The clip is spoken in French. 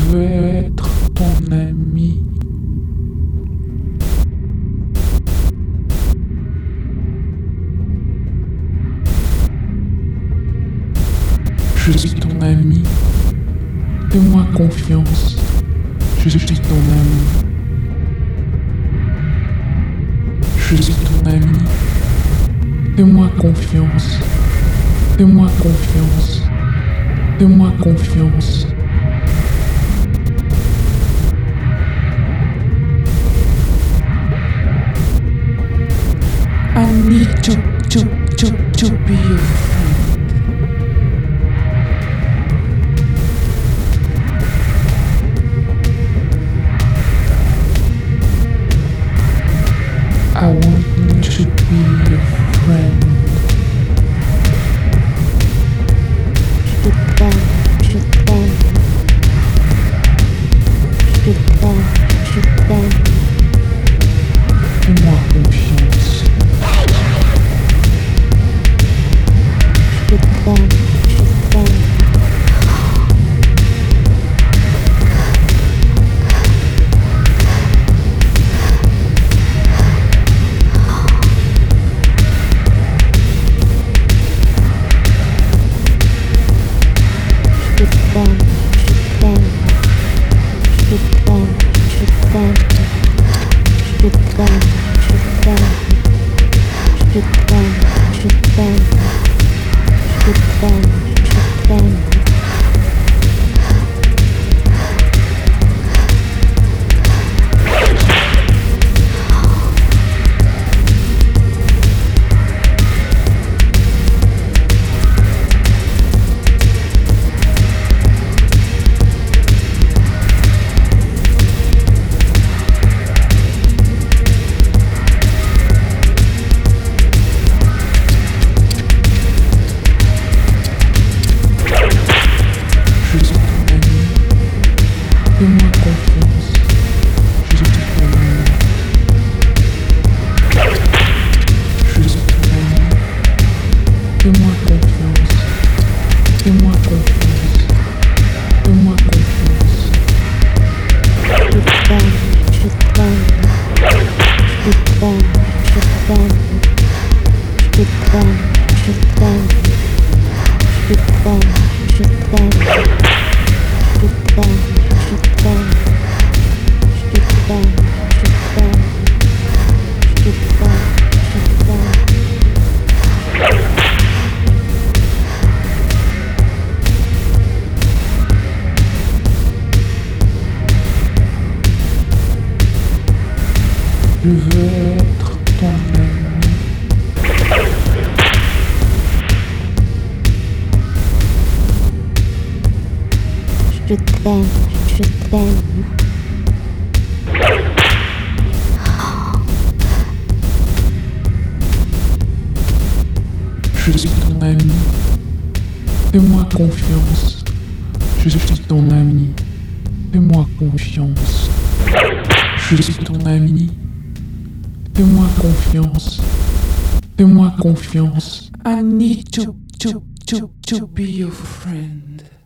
veux être ton ami. Je suis ton ami. Fais-moi confiance. Je suis ton ami. Je suis ton ami. Fais-moi confiance. Fais-moi confiance. Fais-moi confiance. I need to be your friend. I want to be your friend. Je t'aime. Fais-moi confiance. Je t'aime. Fais-moi confiance. Je suis ton ami. Je suis ton ami. Fais-moi confiance. Fais-moi confiance. Fais-moi confiance. Je veux être ton ami. Je t'aime. Je suis ton ami. Fais-moi confiance. Je suis ton ami. Fais-moi confiance. Je suis ton ami. Fais-moi confiance. Fais-moi confiance. I need to be your friend.